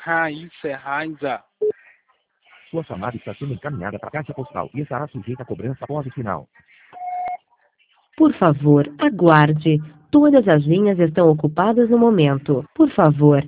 Raíssa, Raíssa. Sua chamada está sendo encaminhada para a caixa postal e estará sujeita a cobrança após o sinal. Por favor, aguarde. Todas as linhas estão ocupadas no momento. Por favor,